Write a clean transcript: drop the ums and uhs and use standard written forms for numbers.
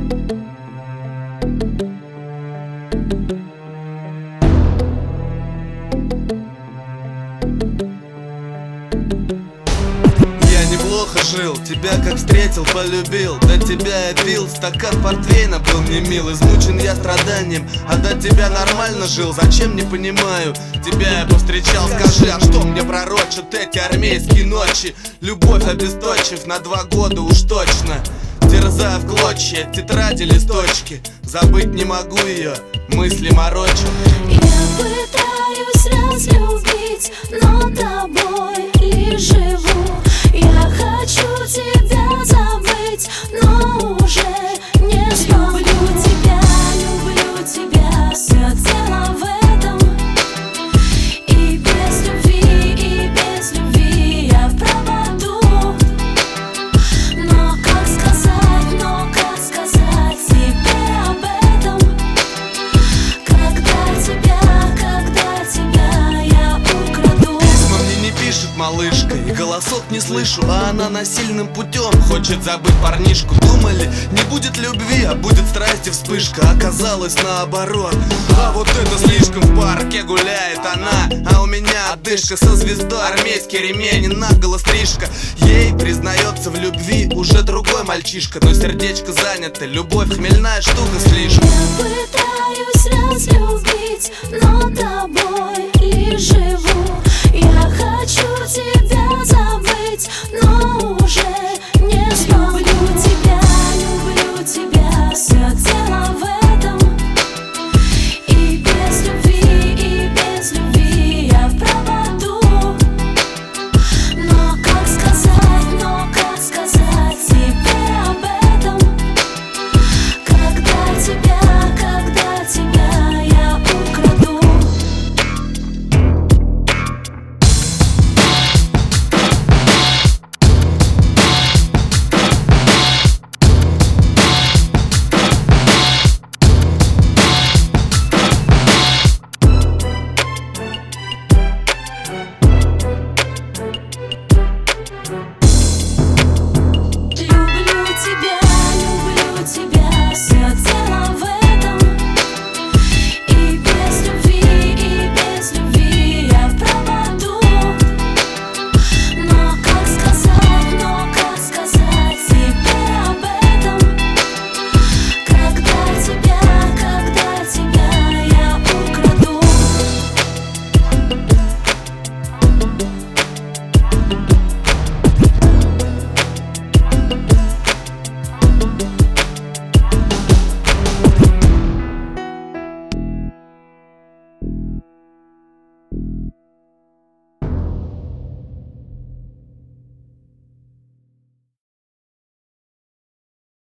Неплохо жил, тебя как встретил, полюбил. До тебя я пил, стакан портвейна был не мил. Измучен я страданием, а до тебя нормально жил. Зачем, не понимаю, тебя я повстречал. Скажи, а что мне пророчат эти армейские ночи? Любовь обесточив на 2 года уж точно. Терзая в клочья тетради, листочки. Забыть не могу ее, мысли морочат. Я пытаюсь разлюбить, но тобой лишь живу. Я хочу тебя забыть, но уже не смогу. Люблю тебя, все дело в этом. И без любви я пропаду. Но как сказать тебе об этом, когда тебя я украду? Письма мне не пишет малышка, и голосов не слышу, а она насильным путем хочет забыть парнишку. Думали, не будет любви, а будет страсть и вспышка. Оказалось наоборот. А вот это слишком, в парке гуляет она, а у меня одышка со звездой, армейский ремень и наголо стрижка. Ей признается в любви уже другой мальчишка, но сердечко занято, любовь хмельная штука слишком. Я пытаюсь разлюбить, но тобой лишь живу. Я хочу тебя забыть, но уже